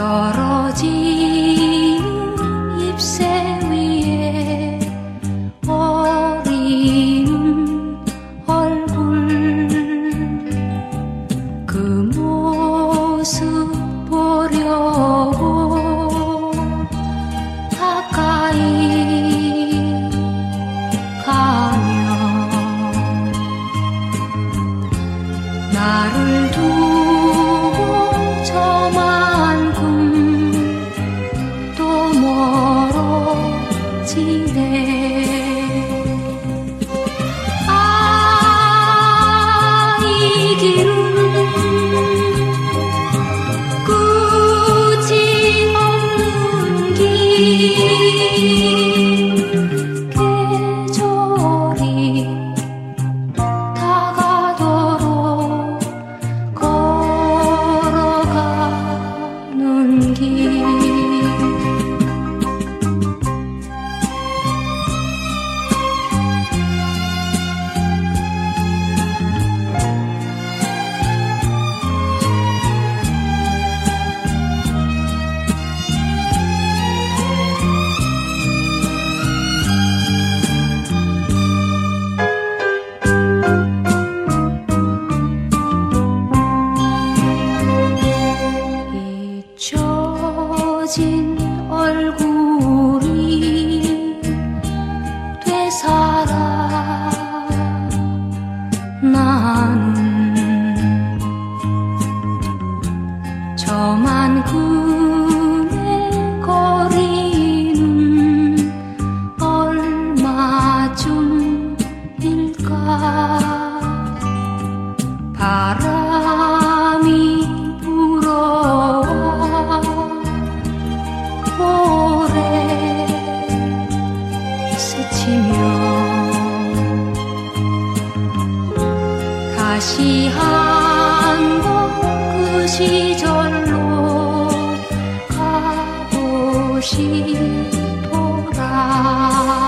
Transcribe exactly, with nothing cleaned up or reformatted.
떨어지는 잎새 위에 어리는 얼굴 그 모습 보려고 가까이 가면 나를 두고 저만큼 또 멀어지네. 아, 이 길은 끝이 없는 길. 계절이 다가도록 걸어가는 길. 잊혀진 얼굴이 되살아 나는 저만큼의 거리는 얼마쯤일까. 바람이 불어와 오래 스치며 다시 한번 그 시절로 가고 싶도다.